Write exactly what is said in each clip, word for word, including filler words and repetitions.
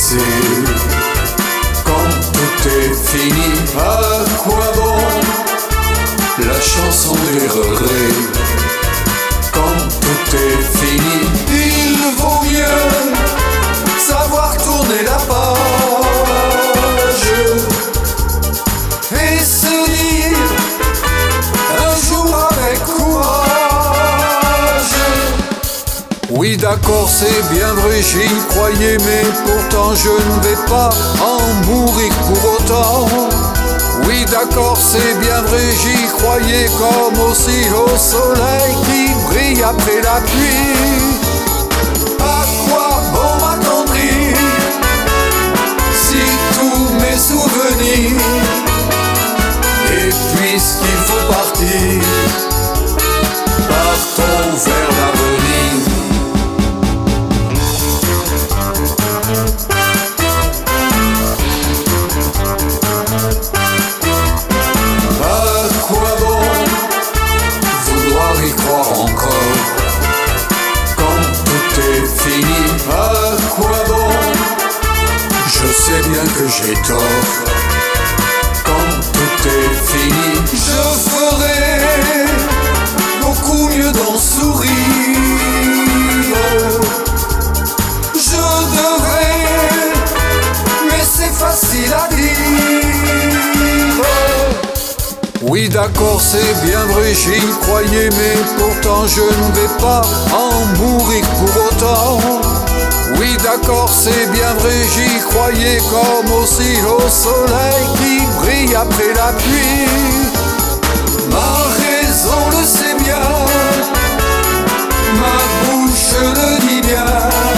baiser. Quand tout est fini, à quoi bon la chanson des regrets? Quand tout est fini, il vaut mieux savoir tourner la page et se dire un jour avec courage. Oui d'accord, c'est bien vrai, j'y croyais, mais pourtant je ne vais pas en mourir pour autant. Oui d'accord, c'est bien vrai, j'y croyais, comme aussi au soleil qui brille après la pluie. À quoi bon m'attendrir si tous mes souvenirs, et puisqu'il faut partir, partons vers l'avenir. À quoi bon vouloir y croire encore quand tout est fini? À quoi bon? Je sais bien que j'ai tort. Quand tout est fini, je ferai beaucoup mieux d'en sourire. Je devrais, mais c'est facile à dire. Oui d'accord, c'est bien vrai, j'y croyais, mais pourtant je ne vais pas en mourir pour autant. Oui d'accord, c'est bien vrai, j'y croyais, comme aussi au soleil qui brille après la pluie. Ma raison le sait bien, ma bouche le dit bien.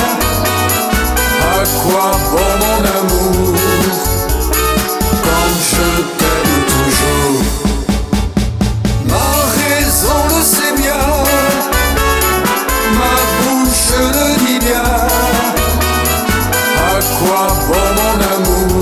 À quoi bon mon amour quand je t'aime toujours? Ma raison le sait bien, ma bouche le dit bien. À quoi bon mon amour